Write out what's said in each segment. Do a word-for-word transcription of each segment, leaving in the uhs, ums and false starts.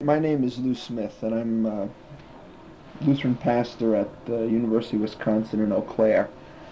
My name is Lou Smith, and I'm a Lutheran pastor at the University of Wisconsin in Eau Claire.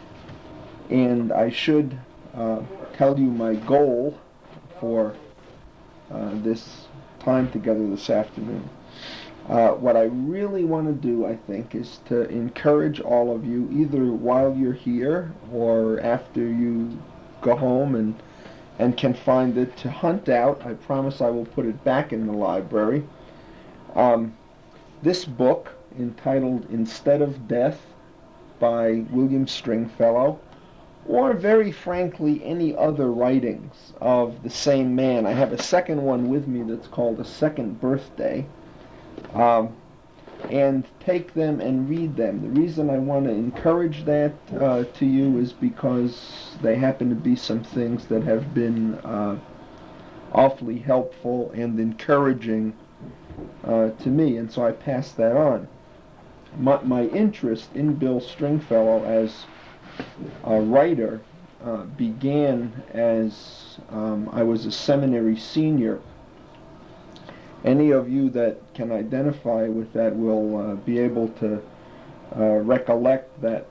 And I should uh, tell you my goal for uh, this time together this afternoon. Uh, what I really want to do, I think, is to encourage all of you, either while you're here or after you go home and and can find it, to hunt out. I promise I will put it back in the library. Um, this book, entitled Instead of Death by William Stringfellow, or very frankly any other writings of the same man. I have a second one with me that's called A Second Birthday. Um, and take them and read them. The reason I want to encourage that uh, to you is because they happen to be some things that have been uh, awfully helpful and encouraging uh, to me, and so I pass that on. My, my interest in Bill Stringfellow as a writer uh, began as um, I was a seminary senior. Any of you that can identify with that will uh, be able to uh, recollect that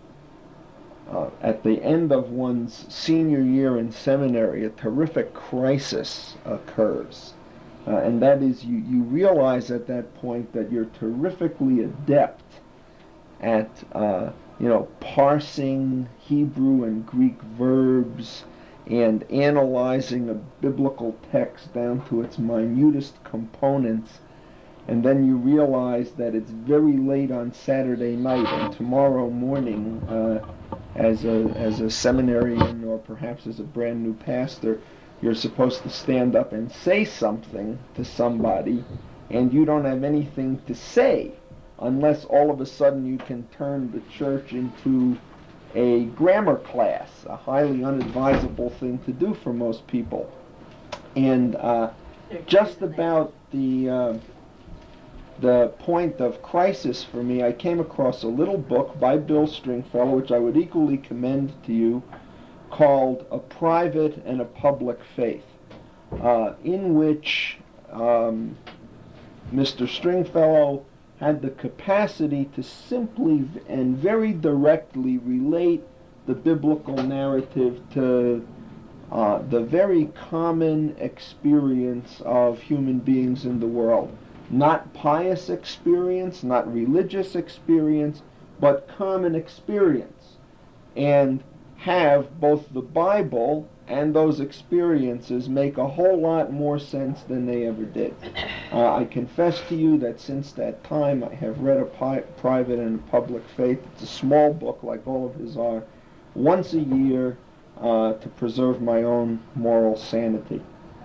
uh, at the end of one's senior year in seminary, a terrific crisis occurs. Uh, and that is, you, you realize at that point that you're terrifically adept at, uh, you know, parsing Hebrew and Greek verbs and analyzing a biblical text down to its minutest components, and then you realize that it's very late on Saturday night, and tomorrow morning, uh, as a as a seminarian or perhaps as a brand new pastor, you're supposed to stand up and say something to somebody, and you don't have anything to say unless all of a sudden you can turn the church into a grammar class, a highly unadvisable thing to do for most people. And uh, just about the uh, the point of crisis for me, I came across a little book by Bill Stringfellow, which I would equally commend to you, called A Private and a Public Faith, uh, in which um, Mister Stringfellow had the capacity to simply and very directly relate the biblical narrative to uh, the very common experience of human beings in the world. Not pious experience, not religious experience, but common experience. And have both the Bible and those experiences make a whole lot more sense than they ever did. Uh, I confess to you that since that time I have read A Pi- Private and a Public Faith. It's a small book, like all of his are, once a year uh, to preserve my own moral sanity.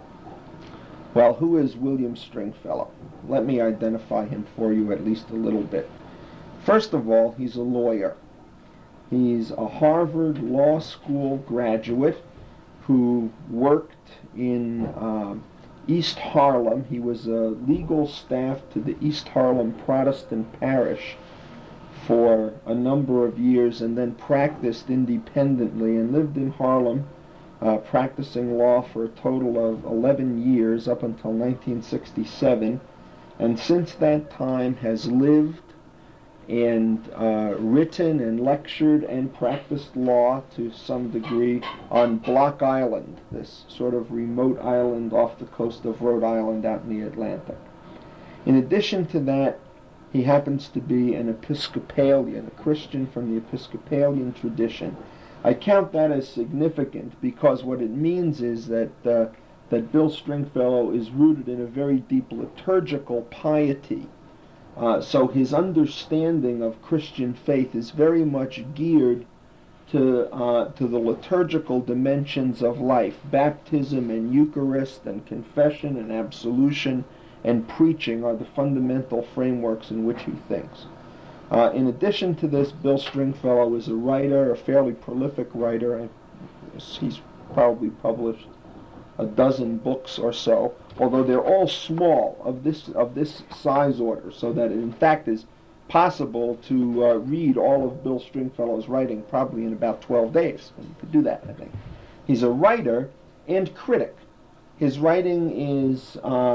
Well, who is William Stringfellow? Let me identify him for you at least a little bit. First of all, he's a lawyer. He's a Harvard Law School graduate who worked in um, East Harlem. He was a legal staff to the East Harlem Protestant Parish for a number of years, and then practiced independently and lived in Harlem, uh, practicing law for a total of eleven years up until nineteen sixty-seven, and since that time has lived and uh, written and lectured and practiced law to some degree on Block Island, this sort of remote island off the coast of Rhode Island out in the Atlantic. In addition to that, he happens to be an Episcopalian, a Christian from the Episcopalian tradition. I count that as significant because what it means is that uh, that Bill Stringfellow is rooted in a very deep liturgical piety. Uh, so his understanding of Christian faith is very much geared to uh, to the liturgical dimensions of life. Baptism and Eucharist and confession and absolution and preaching are the fundamental frameworks in which he thinks. Uh, in addition to this, Bill Stringfellow is a writer, a fairly prolific writer. He's probably published a dozen books or so, although they're all small, of this of this size order, so that it in fact is possible to uh, read all of Bill Stringfellow's writing probably in about twelve days. And you could do that, I think. He's a writer and critic. His writing is uh,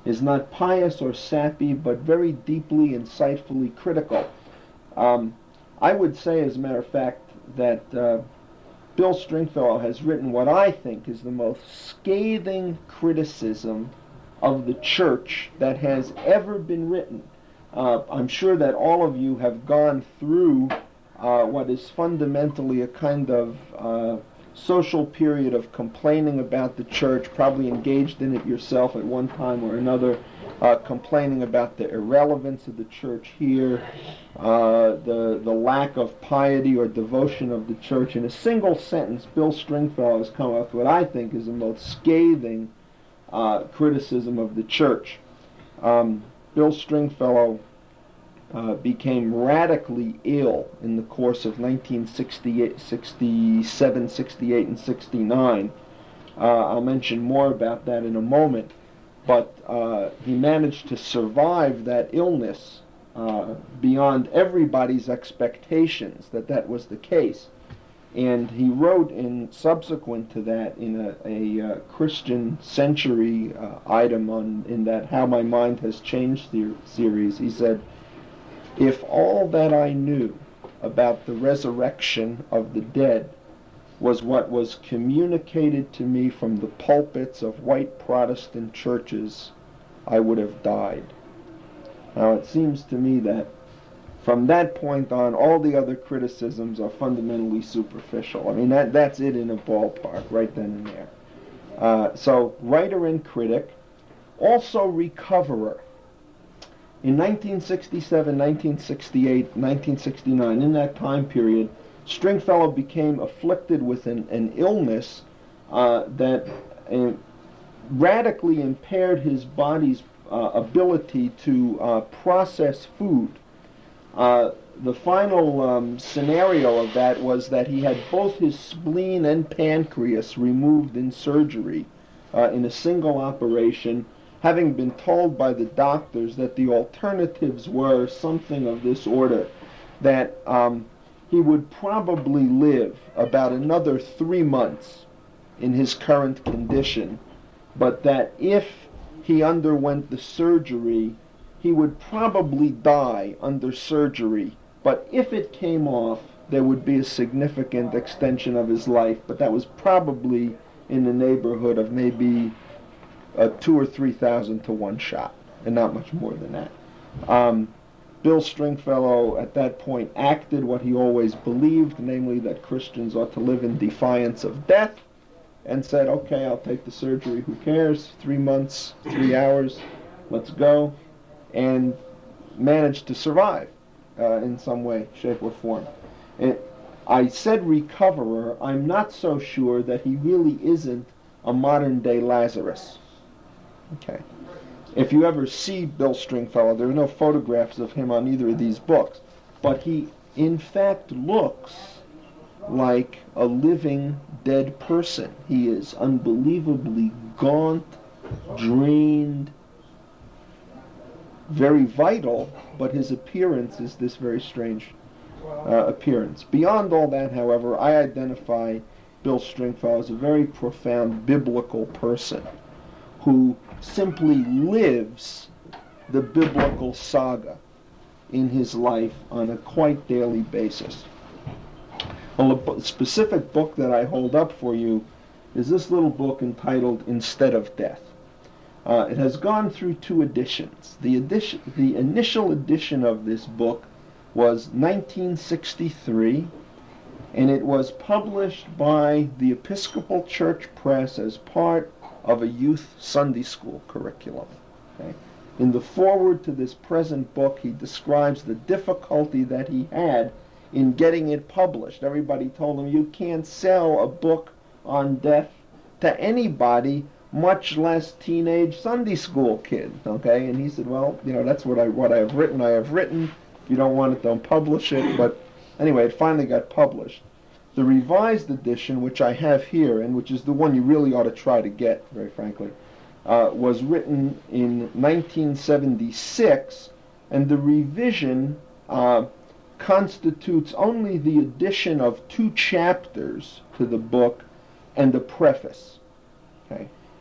is not pious or sappy, but very deeply, insightfully critical. Um, I would say, as a matter of fact, that uh, Bill Stringfellow has written what I think is the most scathing criticism of the church that has ever been written. Uh, I'm sure that all of you have gone through uh, what is fundamentally a kind of uh, social period of complaining about the church, probably engaged in it yourself at one time or another, uh, complaining about the irrelevance of the church here, uh, the the lack of piety or devotion of the church. In a single sentence, Bill Stringfellow has come up with what I think is the most scathing uh, criticism of the church. Um, Bill Stringfellow uh, became radically ill in the course of nineteen sixty-eight, sixty-seven, sixty-eight, and sixty-nine. Uh, I'll mention more about that in a moment. But uh, he managed to survive that illness uh, beyond everybody's expectations that that was the case. And he wrote in subsequent to that in a, a uh, Christian Century uh, item on in that How My Mind Has Changed the series. He said, "If all that I knew about the resurrection of the dead was what was communicated to me from the pulpits of white Protestant churches, I would have died." Now it seems to me that from that point on, all the other criticisms are fundamentally superficial. I mean, that that's it in a ballpark, right then and there. Uh, so, writer and critic, also recoverer. In nineteen sixty-seven, nineteen sixty-eight, nineteen sixty-nine, in that time period, Stringfellow became afflicted with an, an illness uh, that uh, radically impaired his body's uh, ability to uh, process food. Uh, the final um, scenario of that was that he had both his spleen and pancreas removed in surgery uh, in a single operation, having been told by the doctors that the alternatives were something of this order, that um, he would probably live about another three months in his current condition, but that if he underwent the surgery, he would probably die under surgery, but if it came off, there would be a significant extension of his life, but that was probably in the neighborhood of maybe uh, two or three thousand to one shot, and not much more than that. Um, Bill Stringfellow at that point acted what he always believed, namely that Christians ought to live in defiance of death, and said, okay, I'll take the surgery, who cares, three months, three hours, let's go, and managed to survive uh, in some way, shape, or form. It, I said recoverer. I'm not so sure that he really isn't a modern-day Lazarus. Okay. If you ever see Bill Stringfellow, there are no photographs of him on either of these books, but he, in fact, looks like a living dead person. He is unbelievably gaunt, drained, very vital, but his appearance is this very strange uh, appearance. Beyond all that, however, I identify Bill Stringfellow as a very profound biblical person who simply lives the biblical saga in his life on a quite daily basis. Well, a specific book that I hold up for you is this little book entitled Instead of Death. Uh, it has gone through two editions. The edition, the initial edition of this book was nineteen sixty-three, and it was published by the Episcopal Church Press as part of a youth Sunday school curriculum. Okay? In the foreword to this present book, he describes the difficulty that he had in getting it published. Everybody told him, you can't sell a book on death to anybody, much less teenage Sunday school kid. Okay, and he said, well, you know, that's what I what I have written. I have written. If you don't want it, don't publish it. But anyway, it finally got published. The revised edition, which I have here, and which is the one you really ought to try to get, very frankly, uh, was written in nineteen seventy-six, and the revision uh, constitutes only the addition of two chapters to the book and a preface. Okay.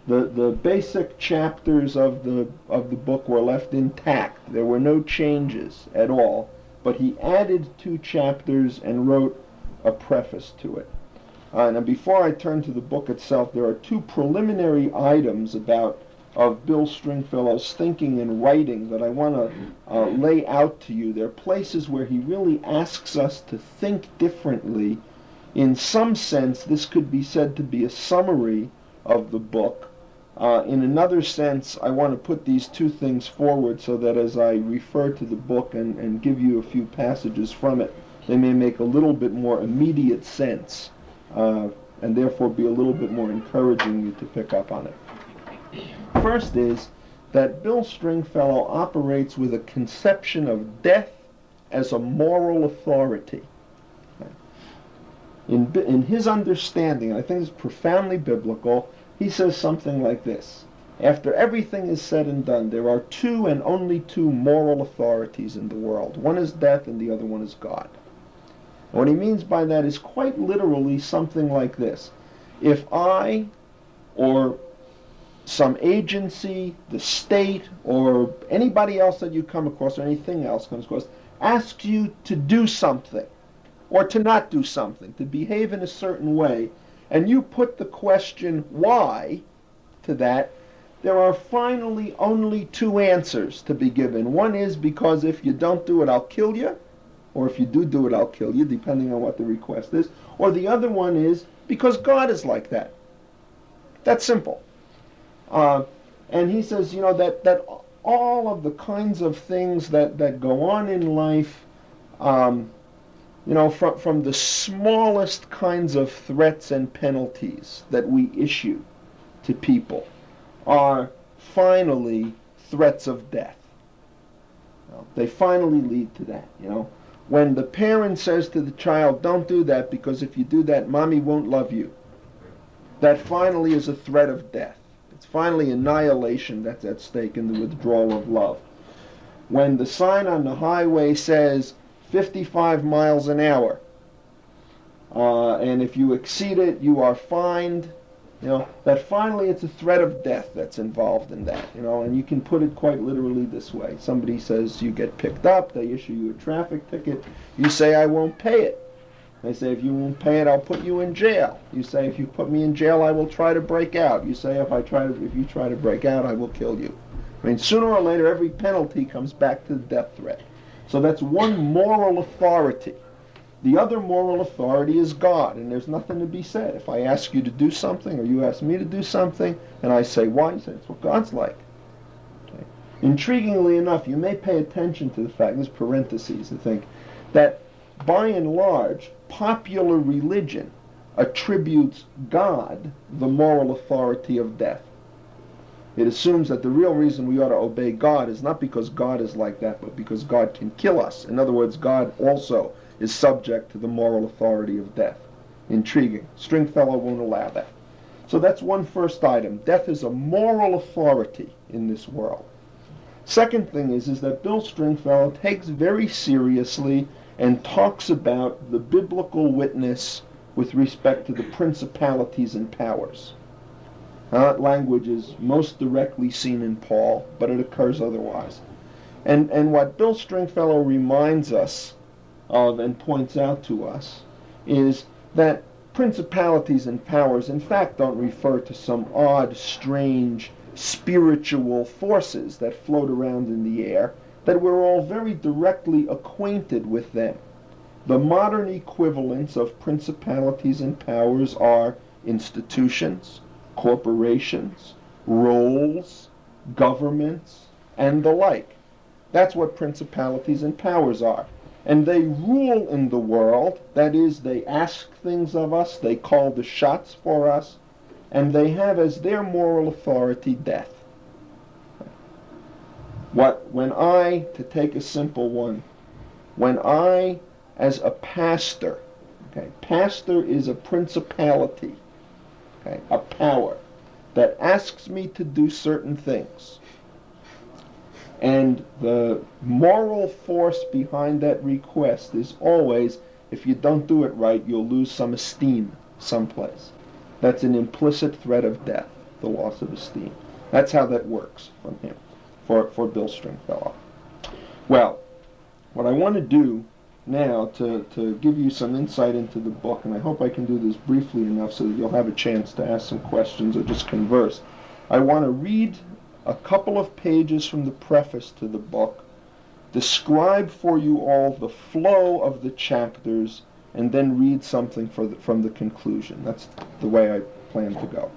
The, the basic chapters of the, of the book were left intact. There were no changes at all. But he added two chapters and wrote a preface to it. Uh, now, before I turn to the book itself, there are two preliminary items about of Bill Stringfellow's thinking and writing that I want to uh, lay out to you. They're places where he really asks us to think differently. In some sense, this could be said to be a summary of the book. Uh, in another sense, I want to put these two things forward so that as I refer to the book and, and give you a few passages from it, they may make a little bit more immediate sense, uh, and therefore be a little bit more encouraging you to pick up on it. First is that Bill Stringfellow operates with a conception of death as a moral authority. In, in his understanding, I think it's profoundly biblical, he says something like this: after everything is said and done, there are two and only two moral authorities in the world. One is death and the other one is God. And what he means by that is quite literally something like this. If I, or some agency, the state, or anybody else that you come across, or anything else comes across, asks you to do something, or to not do something, to behave in a certain way, and you put the question why to that, there are finally only two answers to be given. One is because if you don't do it, I'll kill you, or if you do do it, I'll kill you, depending on what the request is. Or the other one is because God is like that. That's simple. Uh, and he says, you know, that, that all of the kinds of things that, that go on in life, um, you know, from, from the smallest kinds of threats and penalties that we issue to people are finally threats of death. You know, they finally lead to that, you know. When the parent says to the child, don't do that because if you do that, mommy won't love you, that finally is a threat of death. It's finally annihilation that's at stake in the withdrawal of love. When the sign on the highway says fifty-five miles an hour, uh, and if you exceed it, you are fined, you know, that finally it's a threat of death that's involved in that, you know, and you can put it quite literally this way. Somebody says you get picked up, they issue you a traffic ticket, you say, I won't pay it. They say, if you won't pay it, I'll put you in jail. You say, if you put me in jail, I will try to break out. You say, if I try to, if you try to break out, I will kill you. I mean, sooner or later, every penalty comes back to the death threat. So that's one moral authority. The other moral authority is God, and there's nothing to be said. If I ask you to do something, or you ask me to do something, and I say, why? You say, it's what God's like. Okay. Intriguingly enough, you may pay attention to the fact, there's parentheses, I think, that by and large, popular religion attributes God the moral authority of death. It assumes that the real reason we ought to obey God is not because God is like that, but because God can kill us. In other words, God also is subject to the moral authority of death. Intriguing. Stringfellow won't allow that. So that's one first item. Death is a moral authority in this world. Second thing is, is that Bill Stringfellow takes very seriously and talks about the biblical witness with respect to the principalities and powers. Now, that language is most directly seen in Paul, but it occurs otherwise. And, and what Bill Stringfellow reminds us of and points out to us is that principalities and powers in fact don't refer to some odd, strange, spiritual forces that float around in the air, that we're all very directly acquainted with them. The modern equivalents of principalities and powers are institutions, corporations, roles, governments, and the like. That's what principalities and powers are. And they rule in the world, that is, they ask things of us, they call the shots for us, and they have as their moral authority death. What, when I, to take a simple one, when I, as a pastor, okay, pastor is a principality, okay, a power that asks me to do certain things. And the moral force behind that request is always, if you don't do it right, you'll lose some esteem someplace. That's an implicit threat of death. the loss of esteem. That's how that works from him, for, for Bill Stringfellow. Well, what I want to do now to, to give you some insight into the book, and I hope I can do this briefly enough so that you'll have a chance to ask some questions or just converse. I want to read a couple of pages from the preface to the book, describe for you all the flow of the chapters, and then read something for the, from the conclusion. That's the way I plan to go.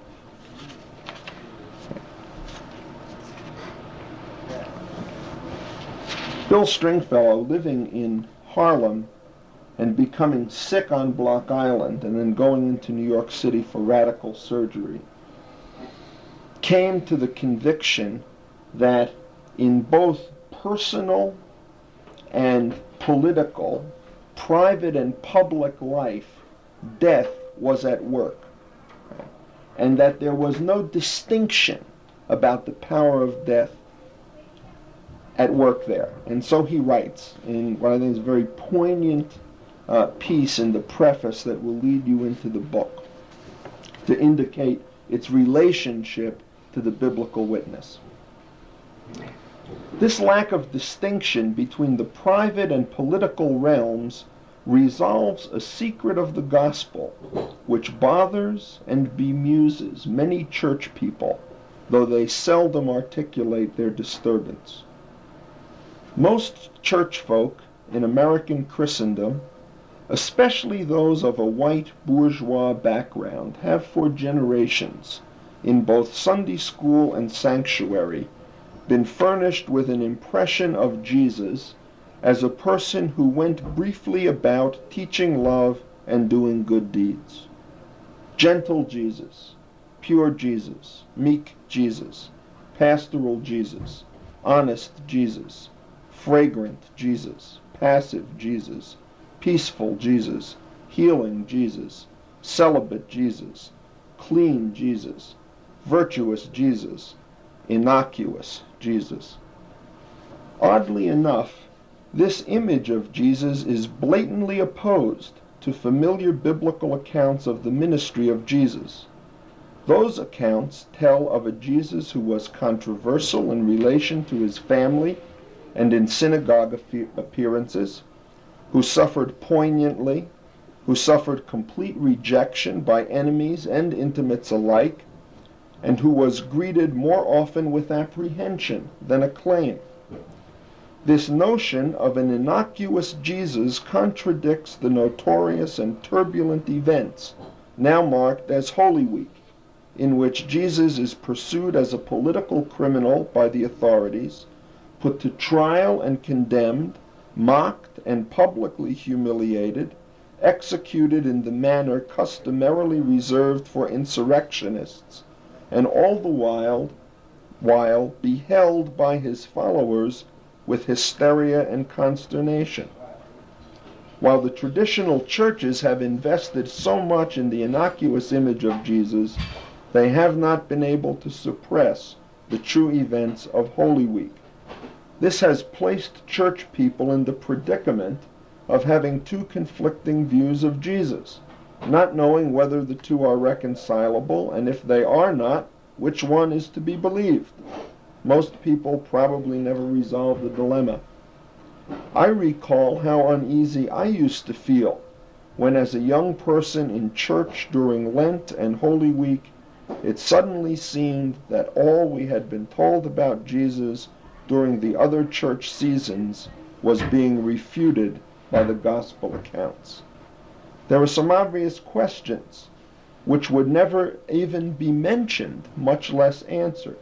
Bill Stringfellow, living in Harlem and becoming sick on Block Island and then going into New York City for radical surgery, came to the conviction that in both personal and political, private and public life, death was at work, and that there was no distinction about the power of death at work there. And so he writes in what I think is a very poignant uh, piece in the preface that will lead you into the book to indicate its relationship to the biblical witness. This lack of distinction between the private and political realms resolves a secret of the gospel which bothers and bemuses many church people, though they seldom articulate their disturbance. Most church folk in American Christendom, especially those of a white bourgeois background, have for generations, in both Sunday school and sanctuary, been furnished with an impression of Jesus as a person who went briefly about teaching love and doing good deeds. Gentle Jesus, pure Jesus, meek Jesus, pastoral Jesus, honest Jesus, fragrant Jesus, passive Jesus, peaceful Jesus, healing Jesus, celibate Jesus, clean Jesus, virtuous Jesus, innocuous Jesus. Oddly enough, this image of Jesus is blatantly opposed to familiar biblical accounts of the ministry of Jesus. Those accounts tell of a Jesus who was controversial in relation to his family and in synagogue appearances, who suffered poignantly, who suffered complete rejection by enemies and intimates alike, and who was greeted more often with apprehension than acclaim. This notion of an innocuous Jesus contradicts the notorious and turbulent events now marked as Holy Week, in which Jesus is pursued as a political criminal by the authorities, put to trial and condemned, mocked and publicly humiliated, executed in the manner customarily reserved for insurrectionists, and all the while, while beheld by his followers with hysteria and consternation. While the traditional churches have invested so much in the innocuous image of Jesus, they have not been able to suppress the true events of Holy Week. This has placed church people in the predicament of having two conflicting views of Jesus, not knowing whether the two are reconcilable, and if they are not, which one is to be believed. Most people probably never resolve the dilemma. I recall how uneasy I used to feel when, as a young person in church during Lent and Holy Week, it suddenly seemed that all we had been told about Jesus during the other church seasons was being refuted by the gospel accounts. There were some obvious questions which would never even be mentioned, much less answered.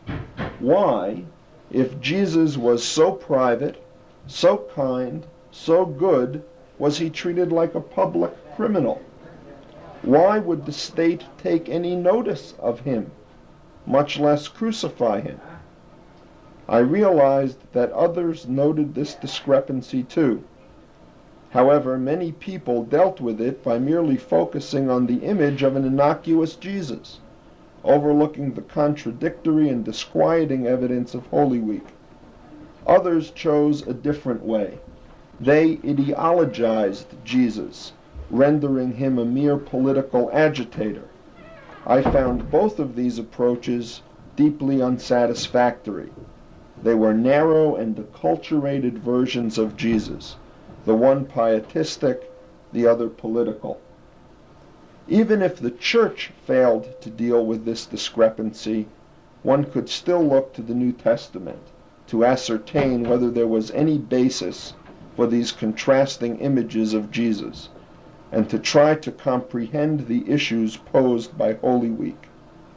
Why, if Jesus was so private, so kind, so good, was he treated like a public criminal? Why would the state take any notice of him, much less crucify him? I realized that others noted this discrepancy too. However, many people dealt with it by merely focusing on the image of an innocuous Jesus, overlooking the contradictory and disquieting evidence of Holy Week. Others chose a different way. They ideologized Jesus, rendering him a mere political agitator. I found both of these approaches deeply unsatisfactory. They were narrow and acculturated versions of Jesus, the one pietistic, the other political. Even if the church failed to deal with this discrepancy, one could still look to the New Testament to ascertain whether there was any basis for these contrasting images of Jesus, and to try to comprehend the issues posed by Holy Week.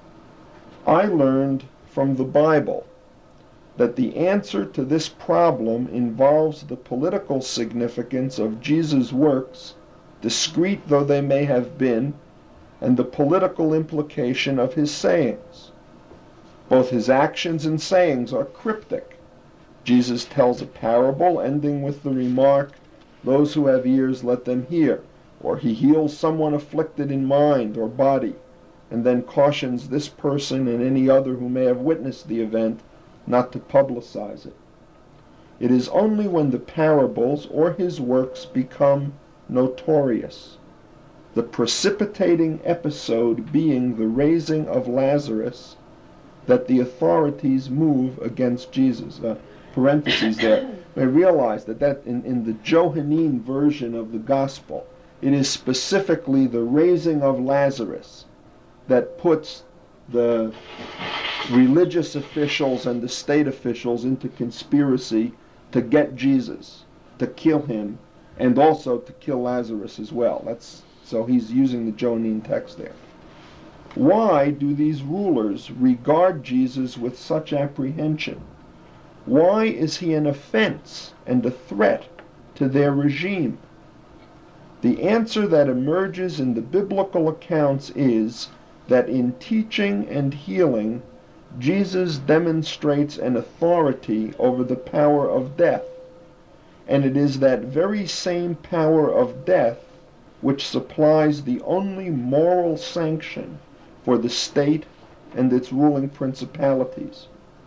I learned from the Bible that the answer to this problem involves the political significance of Jesus' works, discreet though they may have been, and the political implication of his sayings. Both his actions and sayings are cryptic. Jesus tells a parable ending with the remark, "Those who have ears, let them hear," or he heals someone afflicted in mind or body, and then cautions this person and any other who may have witnessed the event not to publicize it. It is only when the parables or his works become notorious, the precipitating episode being the raising of Lazarus, that the authorities move against Jesus. Uh, parentheses there. I realize that, that in, in the Johannine version of the gospel, it is specifically the raising of Lazarus that puts the religious officials and the state officials into conspiracy to get Jesus, to kill him, and also to kill Lazarus as well. That's so he's using the Johannine text there. Why do these rulers regard Jesus with such apprehension? Why is he an offense and a threat to their regime? The answer that emerges in the biblical accounts is that in teaching and healing, Jesus demonstrates an authority over the power of death, and it is that very same power of death which supplies the only moral sanction for the state and its ruling principalities.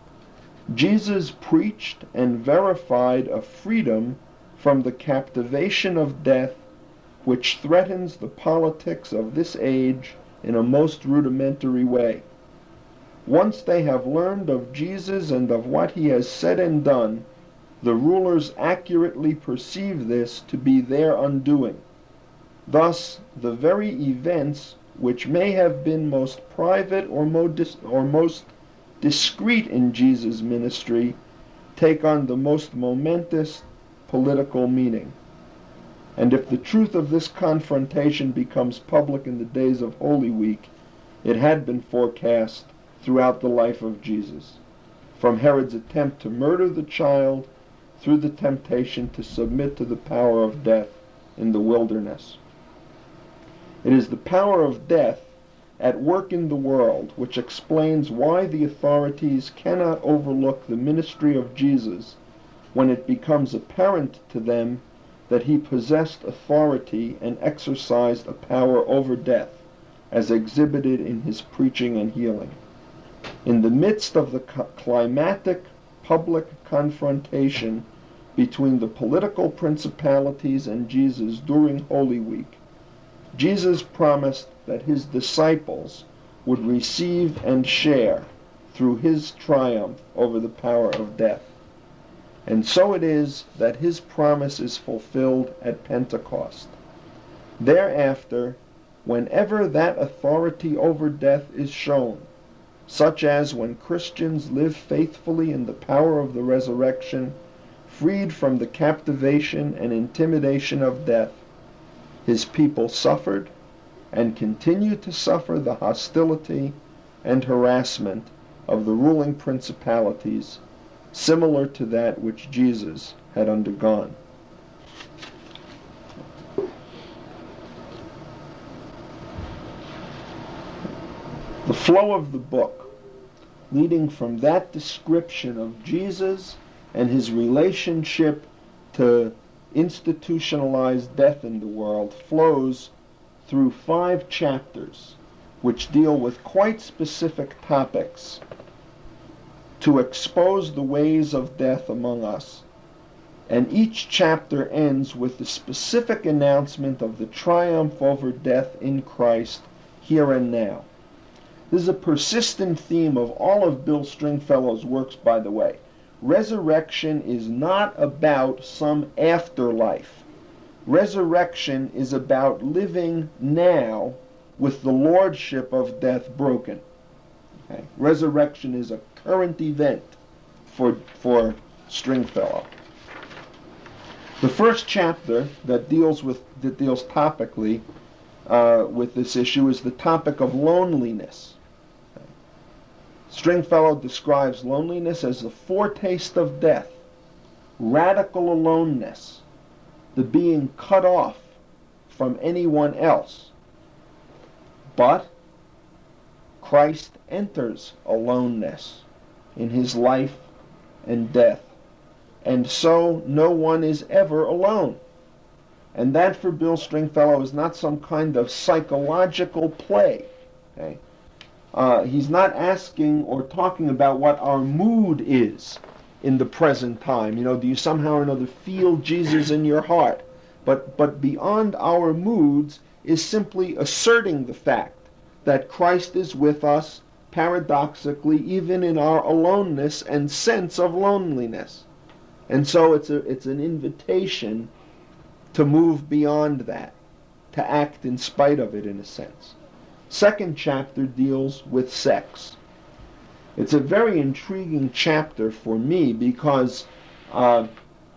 Jesus preached and verified a freedom from the captivation of death which threatens the politics of this age in a most rudimentary way. Once they have learned of Jesus and of what he has said and done, the rulers accurately perceive this to be their undoing. Thus, the very events which may have been most private or, modest, or most discreet in Jesus' ministry take on the most momentous political meaning. And if the truth of this confrontation becomes public in the days of Holy Week, it had been forecast throughout the life of Jesus, from Herod's attempt to murder the child through the temptation to submit to the power of death in the wilderness. It is the power of death at work in the world which explains why the authorities cannot overlook the ministry of Jesus when it becomes apparent to them that he possessed authority and exercised a power over death, as exhibited in his preaching and healing. In the midst of the climatic public confrontation between the political principalities and Jesus during Holy Week, Jesus promised that his disciples would receive and share through his triumph over the power of death. And so it is that his promise is fulfilled at Pentecost. Thereafter, whenever that authority over death is shown, such as when Christians live faithfully in the power of the resurrection, freed from the captivation and intimidation of death, his people suffered and continue to suffer the hostility and harassment of the ruling principalities, similar to that which Jesus had undergone. The flow of the book, leading from that description of Jesus and his relationship to institutionalized death in the world, flows through five chapters which deal with quite specific topics to expose the ways of death among us. And each chapter ends with the specific announcement of the triumph over death in Christ here and now. This is a persistent theme of all of Bill Stringfellow's works, by the way. Resurrection is not about some afterlife. Resurrection is about living now with the lordship of death broken. Okay? Resurrection is a current event for, for Stringfellow. The first chapter that deals with that deals topically uh, with this issue is the topic of loneliness. Okay? Stringfellow describes loneliness as the foretaste of death, radical aloneness, the being cut off from anyone else. But Christ enters aloneness in his life and death, and so no one is ever alone. And that for Bill Stringfellow is not some kind of psychological play. Okay? Uh, he's not asking or talking about what our mood is in the present time. You know, do you somehow or another feel Jesus in your heart? But, but beyond our moods is simply asserting the fact that Christ is with us, paradoxically, even in our aloneness and sense of loneliness. And so it's a, it's an invitation to move beyond that, to act in spite of it, in a sense. Second chapter deals with sex. It's a very intriguing chapter for me because uh,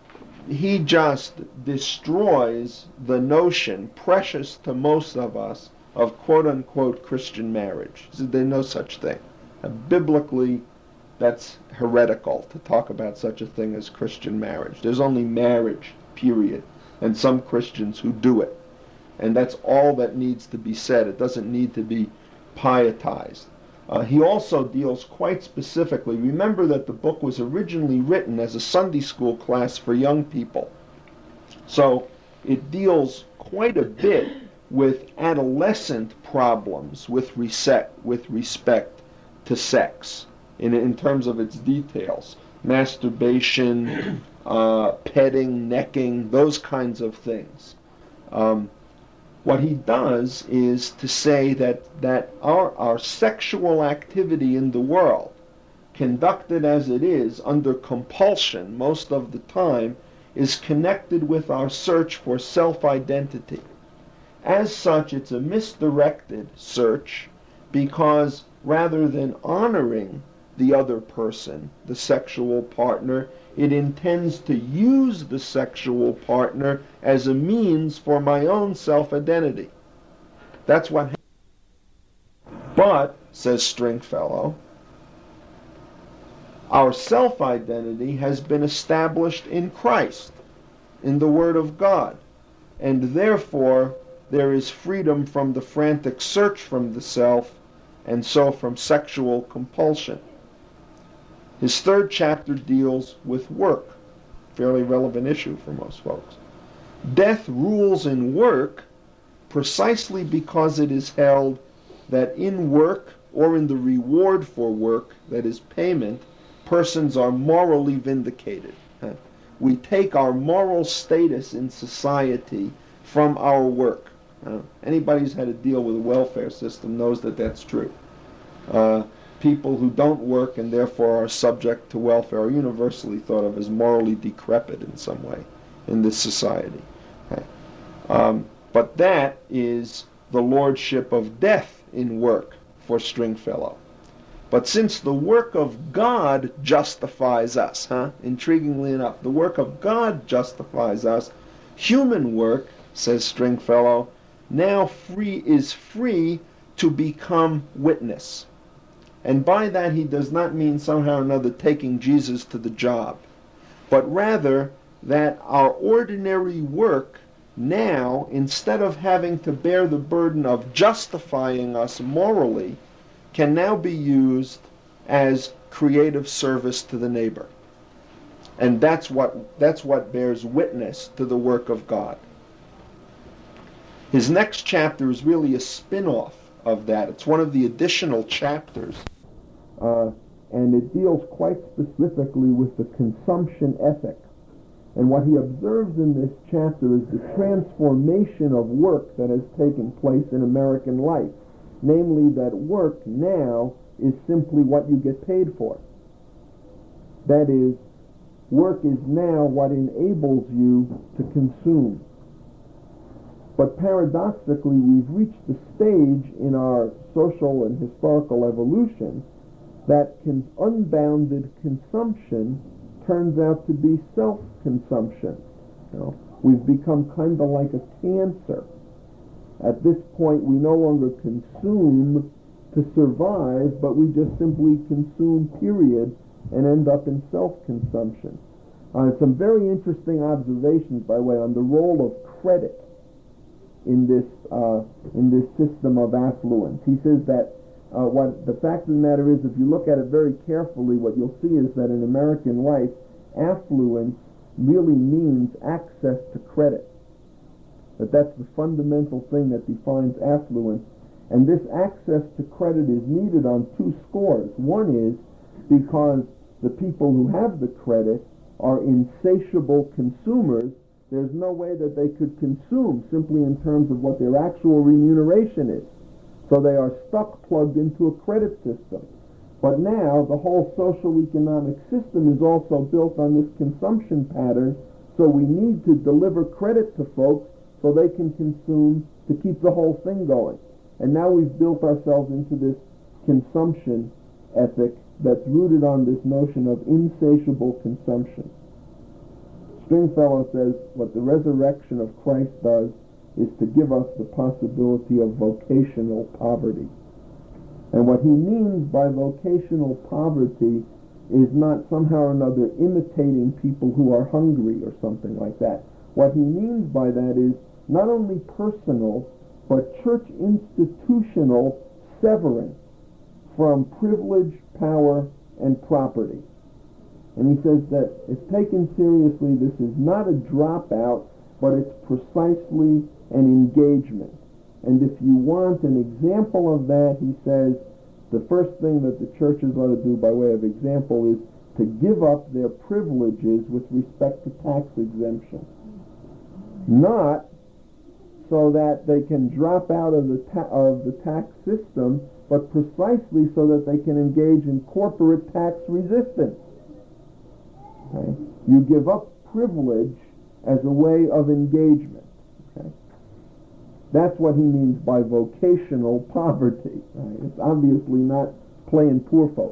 he just destroys the notion, precious to most of us, of quote-unquote Christian marriage. He said there's no such thing. Uh, biblically, that's heretical to talk about such a thing as Christian marriage. There's only marriage, period, and some Christians who do it. And that's all that needs to be said. It doesn't need to be pietized. Uh, he also deals quite specifically, remember that the book was originally written as a Sunday school class for young people. So it deals quite a bit with adolescent problems with, reset, with respect to sex in, in terms of its details. Masturbation, uh, petting, necking, those kinds of things. Um, What he does is to say that, that our, our sexual activity in the world, conducted as it is under compulsion most of the time, is connected with our search for self-identity. As such, it's a misdirected search because rather than honoring the other person, the sexual partner, it intends to use the sexual partner as a means for my own self-identity. That's what happens. But, says Stringfellow, our self-identity has been established in Christ, in the Word of God, and therefore there is freedom from the frantic search from the self, and so from sexual compulsion. His third chapter deals with work, fairly relevant issue for most folks. Death rules in work precisely because it is held that in work, or in the reward for work, that is payment, persons are morally vindicated. We take our moral status in society from our work. Uh, anybody who's had to deal with a welfare system knows that that's true. Uh, people who don't work and therefore are subject to welfare are universally thought of as morally decrepit in some way in this society. Okay. Um, but that is the lordship of death in work for Stringfellow. But since the work of God justifies us, huh? Intriguingly enough, the work of God justifies us, human work, says Stringfellow, now free is free to become witness. And by that he does not mean somehow or another taking Jesus to the job, but rather that our ordinary work now, instead of having to bear the burden of justifying us morally, can now be used as creative service to the neighbor. And that's what, that's what bears witness to the work of God. His next chapter is really a spin-off of that. It's one of the additional chapters. Uh, and it deals quite specifically with the consumption ethic. And what he observes in this chapter is the transformation of work that has taken place in American life. namely that work now is simply what you get paid for. That is, work is now what enables you to consume. But paradoxically, we've reached the stage in our social and historical evolution that con- unbounded consumption turns out to be self-consumption. You know, we've become kind of like a cancer. At this point, we no longer consume to survive, but we just simply consume, period, and end up in self-consumption. Uh, some very interesting observations, by the way, on the role of credit in this uh, in this system of affluence. He says that uh, what the fact of the matter is, if you look at it very carefully, what you'll see is that in American life, affluence really means access to credit. That that's the fundamental thing that defines affluence. And this access to credit is needed on two scores. One is because the people who have the credit are insatiable consumers. There's no way that they could consume simply in terms of what their actual remuneration is. So they are stuck plugged into a credit system. But now the whole social economic system is also built on this consumption pattern, so we need to deliver credit to folks so they can consume to keep the whole thing going. And now we've built ourselves into this consumption ethic that's rooted on this notion of insatiable consumption. Stringfellow says what the resurrection of Christ does is to give us the possibility of vocational poverty. And what he means by vocational poverty is not somehow or another imitating people who are hungry or something like that. What he means by that is not only personal, but church institutional severing from privilege, power, and property. And he says that if taken seriously, this is not a dropout, but it's precisely an engagement. And if you want an example of that, he says, the first thing that the churches ought to do by way of example is to give up their privileges with respect to tax exemption. Not so that they can drop out of the ta- of the tax system, but precisely so that they can engage in corporate tax resistance. Okay? You give up privilege as a way of engagement. Okay? That's what he means by vocational poverty. Right? It's obviously not playing poor folks.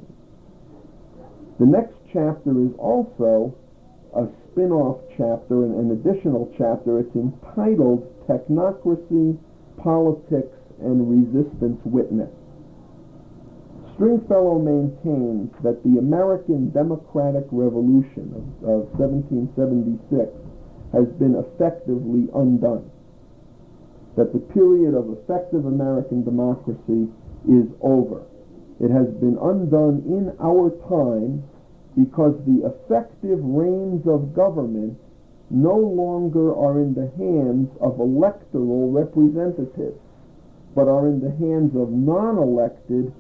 The next chapter is also a spin-off chapter, an, an additional chapter. It's entitled Technocracy, Politics, and Resistance Witness. Stringfellow maintains that the American Democratic Revolution of, of seventeen seventy-six has been effectively undone. That the period of effective American democracy is over. It has been undone in our time because the effective reins of government no longer are in the hands of electoral representatives, but are in the hands of non-elected,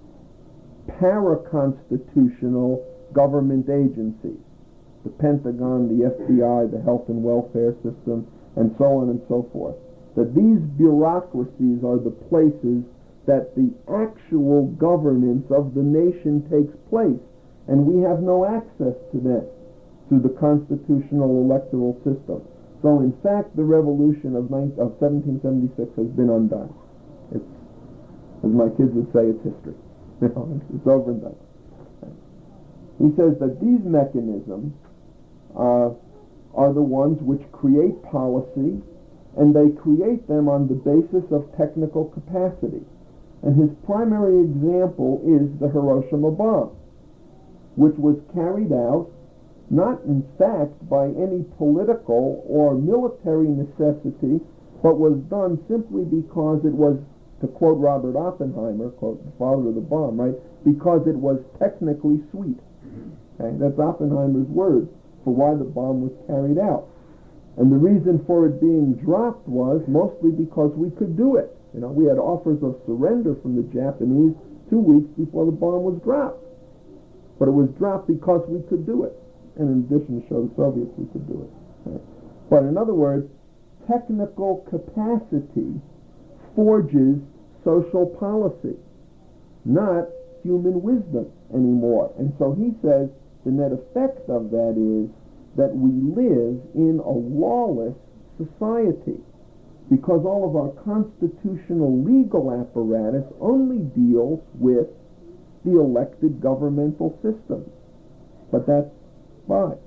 para-constitutional government agencies. The Pentagon, the F B I, the health and welfare system, and so on and so forth. That these bureaucracies are the places that the actual governance of the nation takes place, and we have no access to them through the constitutional electoral system. So in fact, the revolution of, of seventeen seventy-six has been undone. It's, as my kids would say, it's history. You know, it's over and done. He says that these mechanisms uh, are the ones which create policy, and they create them on the basis of technical capacity. And his primary example is the Hiroshima bomb, which was carried out not in fact by any political or military necessity, but was done simply because it was, to quote Robert Oppenheimer, quote the father of the bomb, right, because it was technically sweet. Okay? That's Oppenheimer's words for why the bomb was carried out. And the reason for it being dropped was mostly because we could do it. You know, we had offers of surrender from the Japanese two weeks before the bomb was dropped. But it was dropped because we could do it. And in addition to show the Soviets we could do it. Right? But in other words, technical capacity forges social policy, not human wisdom anymore. And so he says the net effect of that is that we live in a lawless society because all of our constitutional legal apparatus only deals with the elected governmental system. But that's fine.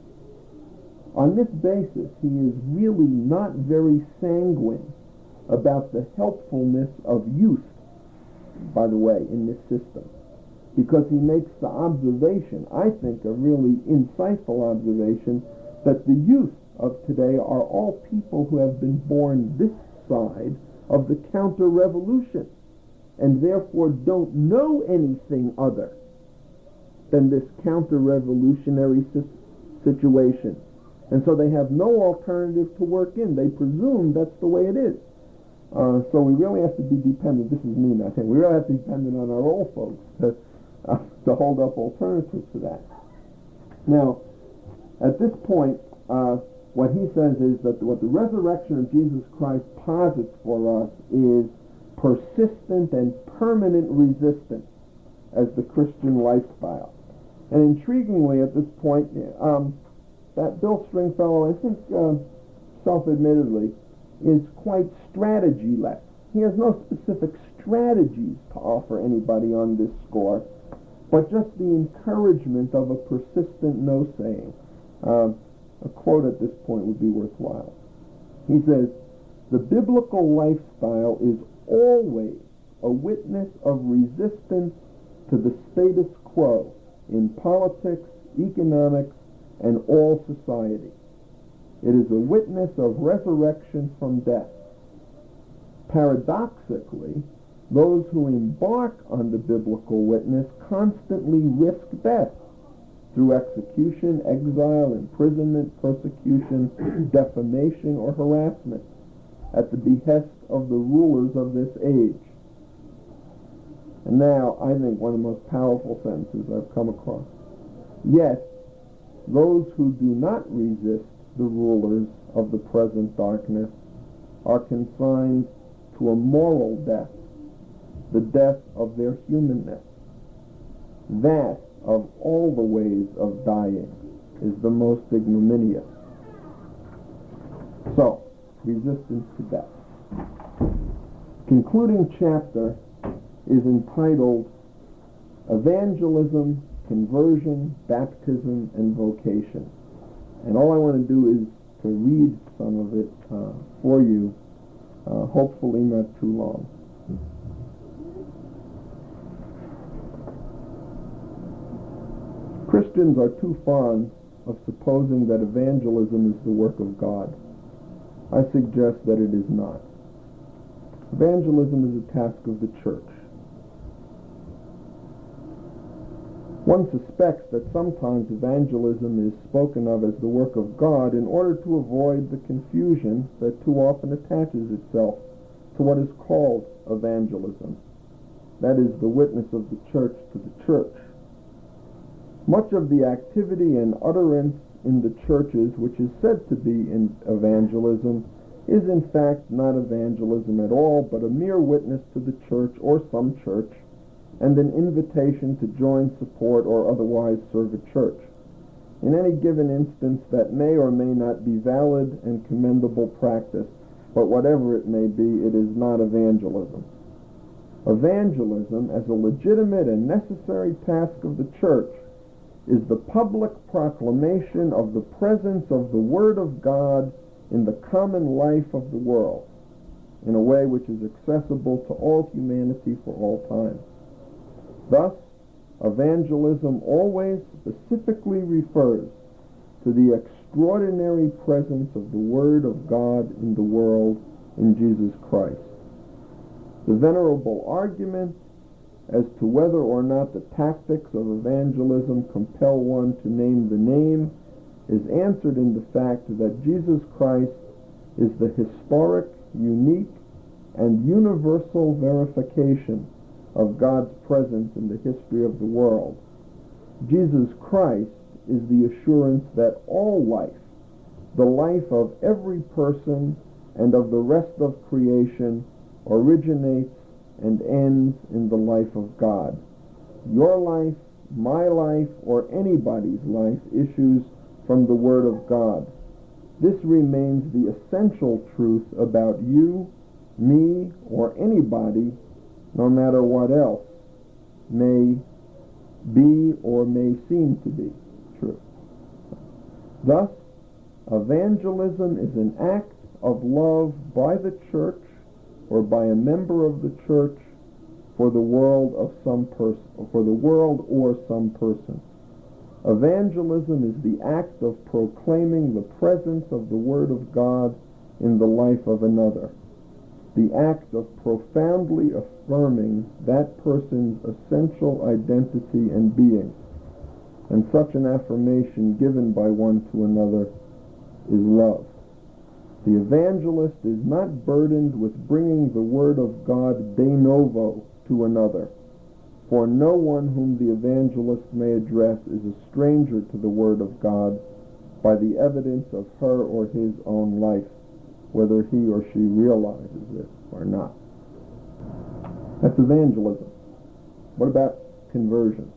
On this basis, he is really not very sanguine about the helpfulness of youth, by the way, in this system. Because he makes the observation, I think a really insightful observation, that the youth of today are all people who have been born this side of the counter-revolution and therefore don't know anything other than this counter-revolutionary situation. And so they have no alternative to work in. They presume that's the way it is. Uh, so we really have to be dependent. This is me not saying. We really have to be dependent on our old folks to, uh, to hold up alternatives to that. Now, at this point, uh, what he says is that what the resurrection of Jesus Christ posits for us is persistent and permanent resistance as the Christian lifestyle. And intriguingly at this point, um, that Bill Stringfellow, I think, uh, self-admittedly, is quite strategy-less. He has no specific strategies to offer anybody on this score, but just the encouragement of a persistent no-saying. Um, a quote at this point would be worthwhile. He says, "The biblical lifestyle is always a witness of resistance to the status quo in politics, economics, and all society. It is a witness of resurrection from death. Paradoxically, those who embark on the biblical witness constantly risk death through execution, exile, imprisonment, persecution, defamation, or harassment at the behest of the rulers of this age." And now, I think one of the most powerful sentences I've come across. "Yet, those who do not resist the rulers of the present darkness are consigned to a moral death, the death of their humanness. That, of all the ways of dying, is the most ignominious." So, resistance to death. Concluding chapter is entitled Evangelism, Conversion, Baptism, and Vocation. And all I want to do is to read some of it uh, for you, uh, hopefully not too long. Christians are too fond of supposing that evangelism is the work of God. I suggest that it is not. Evangelism is a task of the church. One suspects that sometimes evangelism is spoken of as the work of God in order to avoid the confusion that too often attaches itself to what is called evangelism. That is, the witness of the church to the church. Much of the activity and utterance in the churches which is said to be in evangelism is in fact not evangelism at all, but a mere witness to the church or some church, and an invitation to join, support, or otherwise serve a church. In any given instance, that may or may not be valid and commendable practice, but whatever it may be, it is not evangelism. Evangelism, as a legitimate and necessary task of the church, is the public proclamation of the presence of the Word of God in the common life of the world, in a way which is accessible to all humanity for all time. Thus, evangelism always specifically refers to the extraordinary presence of the Word of God in the world in Jesus Christ. The venerable argument as to whether or not the tactics of evangelism compel one to name the name is answered in the fact that Jesus Christ is the historic, unique, and universal verification of God's presence in the history of the world. Jesus Christ is the assurance that all life, the life of every person and of the rest of creation, originates and ends in the life of God. Your life, my life, or anybody's life issues from the Word of God. This remains the essential truth about you, me, or anybody, no matter what else may be or may seem to be true. Thus, evangelism is an act of love by the church or by a member of the church for the world of some person, for the world or some person. Evangelism is the act of proclaiming the presence of the Word of God in the life of another, the act of profoundly affirming that person's essential identity and being. And such an affirmation given by one to another is love. The evangelist is not burdened with bringing the Word of God de novo to another, for no one whom the evangelist may address is a stranger to the Word of God by the evidence of her or his own life, whether he or she realizes it or not. That's evangelism. What about conversion?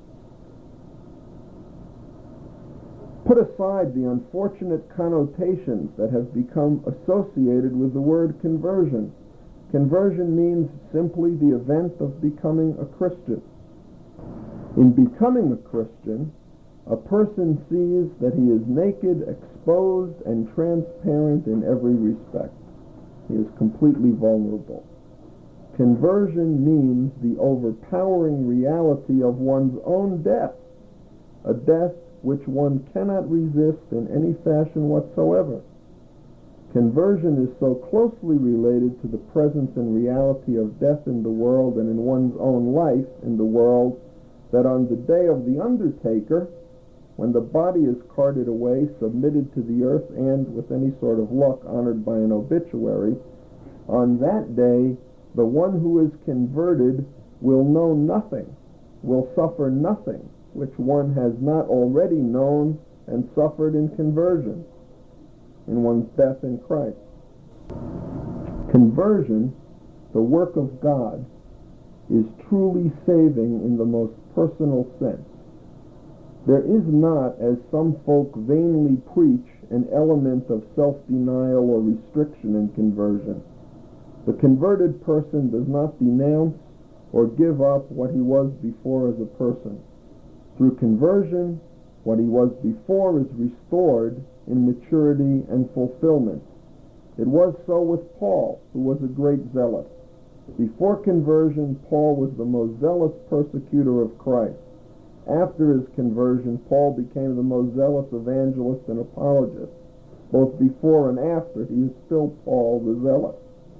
Put aside the unfortunate connotations that have become associated with the word conversion. Conversion means simply the event of becoming a Christian. In becoming a Christian, a person sees that he is naked, exposed, and transparent in every respect. He is completely vulnerable. Conversion means the overpowering reality of one's own death, a death which one cannot resist in any fashion whatsoever. Conversion is so closely related to the presence and reality of death in the world and in one's own life in the world that on the day of the undertaker, when the body is carted away, submitted to the earth, and, with any sort of luck, honored by an obituary, on that day, the one who is converted will know nothing, will suffer nothing, which one has not already known and suffered in conversion, in one's death in Christ. Conversion, the work of God, is truly saving in the most personal sense. There is not, as some folk vainly preach, an element of self-denial or restriction in conversion. The converted person does not denounce or give up what he was before as a person. Through conversion, what he was before is restored in maturity and fulfillment. It was so with Paul, who was a great zealot. Before conversion, Paul was the most zealous persecutor of Christ. After his conversion, Paul became the most zealous evangelist and apologist. Both before and after, he is still Paul the zealot.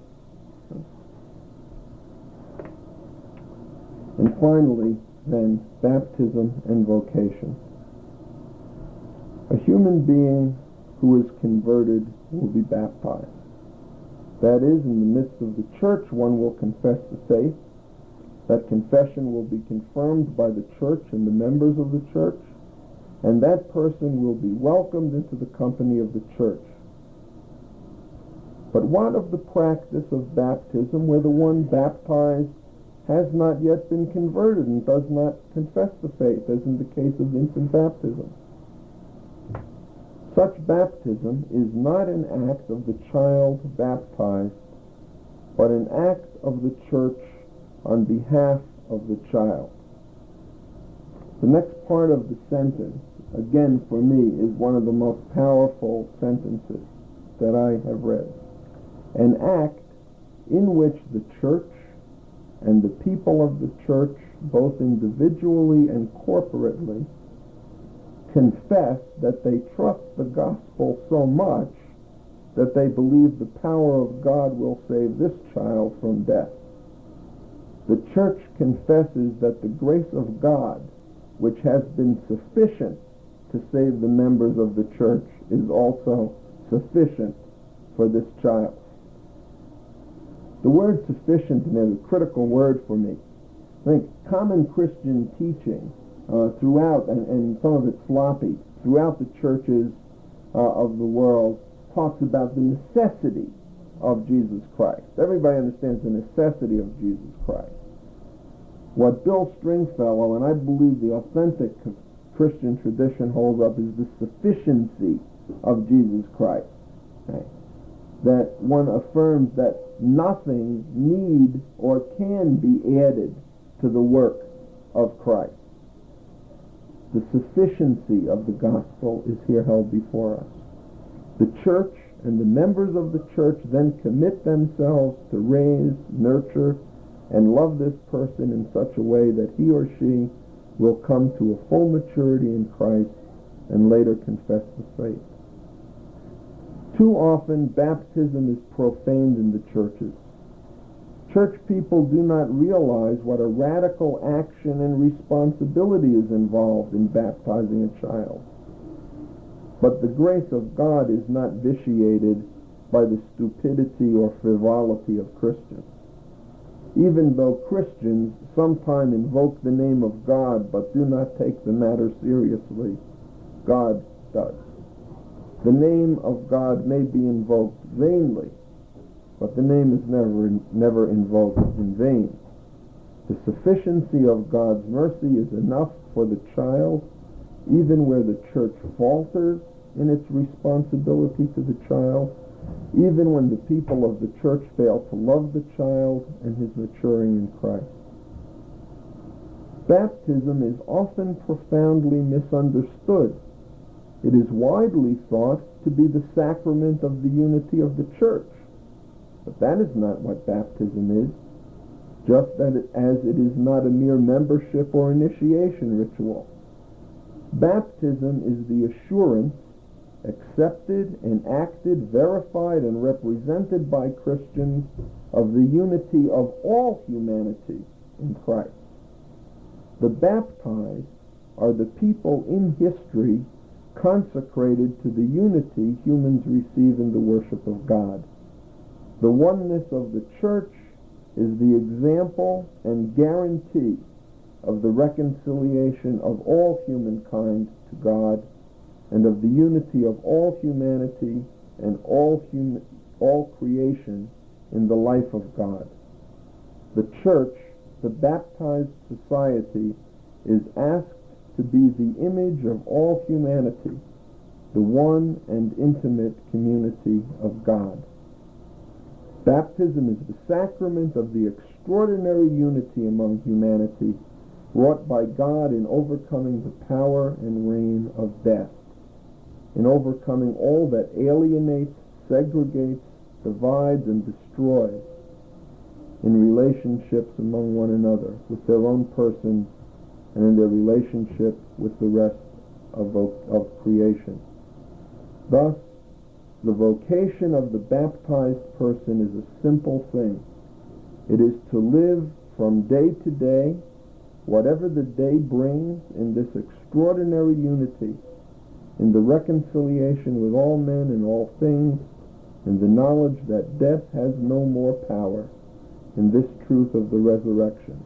And finally, then, baptism and vocation. A human being who is converted will be baptized. That is, in the midst of the church, one will confess the faith. That confession will be confirmed by the church and the members of the church, and that person will be welcomed into the company of the church. But what of the practice of baptism where the one baptized has not yet been converted and does not confess the faith, as in the case of infant baptism? Such baptism is not an act of the child baptized, but an act of the church on behalf of the child. The next part of the sentence, again for me, is one of the most powerful sentences that I have read. An act in which the church and the people of the church, both individually and corporately, confess that they trust the gospel so much that they believe the power of God will save this child from death. The church confesses that the grace of God, which has been sufficient to save the members of the church, is also sufficient for this child. The word sufficient is a critical word for me. I think common Christian teaching uh, throughout, and, and some of it sloppy, throughout the churches uh, of the world, talks about the necessity of Jesus Christ. Everybody understands the necessity of Jesus Christ. What Bill Stringfellow, and I believe the authentic Christian tradition holds up, is the sufficiency of Jesus Christ. Okay? That one affirms that nothing need or can be added to the work of Christ. The sufficiency of the gospel is here held before us. The church and the members of the church then commit themselves to raise, nurture, and love this person in such a way that he or she will come to a full maturity in Christ and later confess the faith. Too often, baptism is profaned in the churches. Church people do not realize what a radical action and responsibility is involved in baptizing a child. But the grace of God is not vitiated by the stupidity or frivolity of Christians. Even though Christians sometimes invoke the name of God but do not take the matter seriously, God does. The name of God may be invoked vainly, but the name is never, never invoked in vain. The sufficiency of God's mercy is enough for the child, even where the church falters in its responsibility to the child, even when the people of the church fail to love the child and his maturing in Christ. Baptism is often profoundly misunderstood. It is widely thought to be the sacrament of the unity of the church. But that is not what baptism is, just that it, as it is not a mere membership or initiation ritual. Baptism is the assurance, accepted, enacted, verified, and represented by Christians of the unity of all humanity in Christ. The baptized are the people in history consecrated to the unity humans receive in the worship of God. The oneness of the church is the example and guarantee of the reconciliation of all humankind to God and of the unity of all humanity and all hum- all creation in the life of God. The church, the baptized society, is asked to be the image of all humanity, the one and intimate community of God. Baptism is the sacrament of the extraordinary unity among humanity wrought by God in overcoming the power and reign of death, in overcoming all that alienates, segregates, divides, and destroys in relationships among one another, with their own persons, and in their relationship with the rest of, of creation. Thus, the vocation of the baptized person is a simple thing. It is to live from day to day, whatever the day brings, in this extraordinary unity, in the reconciliation with all men and all things, in the knowledge that death has no more power, in this truth of the resurrection.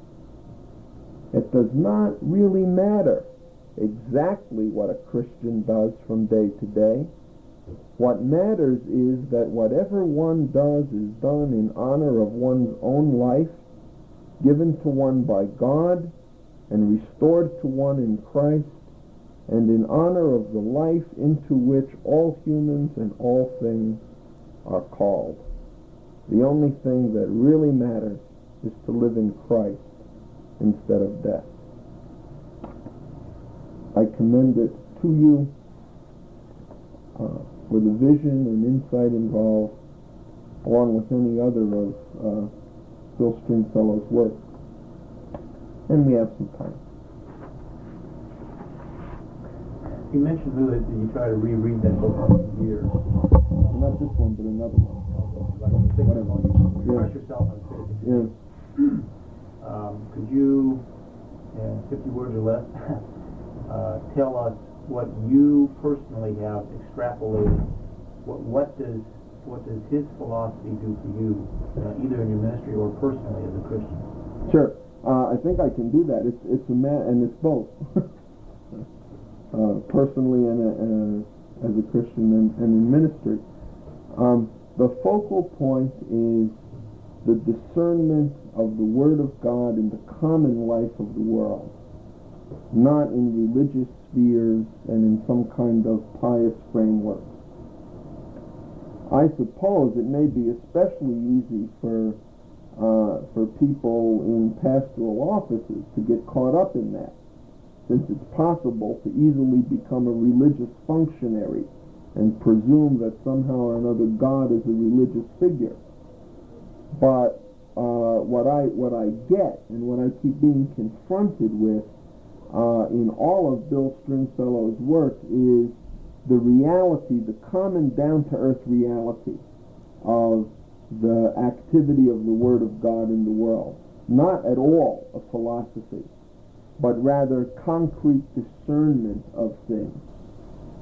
It does not really matter exactly what a Christian does from day to day. What matters is that whatever one does is done in honor of one's own life, given to one by God, and restored to one in Christ, and in honor of the life into which all humans and all things are called. The only thing that really matters is to live in Christ instead of death. I commend it to you uh, for the vision and insight involved, along with any other of uh, Bill Stringfellow's work. And we have some time. You mentioned, Lou, that you try to reread that book once a year. Not this one, but another one. Okay. Whatever. You refresh Yeah. yourself on it. Yeah. Um, could you, in fifty words or less, uh, tell us what you personally have extrapolated? What, what does what does his philosophy do for you, uh, either in your ministry or personally as a Christian? Sure. Uh, I think I can do that. It's it's a ma- and it's both. uh, personally and, uh, as a Christian and, and in ministry. Um, The focal point is the discernment of the Word of God in the common life of the world, not in religious spheres and in some kind of pious framework. I suppose it may be especially easy for uh, for people in pastoral offices to get caught up in that, since it's possible to easily become a religious functionary and presume that somehow or another God is a religious figure. But uh, what I what I get and what I keep being confronted with uh, in all of Bill Stringfellow's work is the reality, the common down-to-earth reality of the activity of the Word of God in the world. Not at all a philosophy, but rather concrete discernment of things.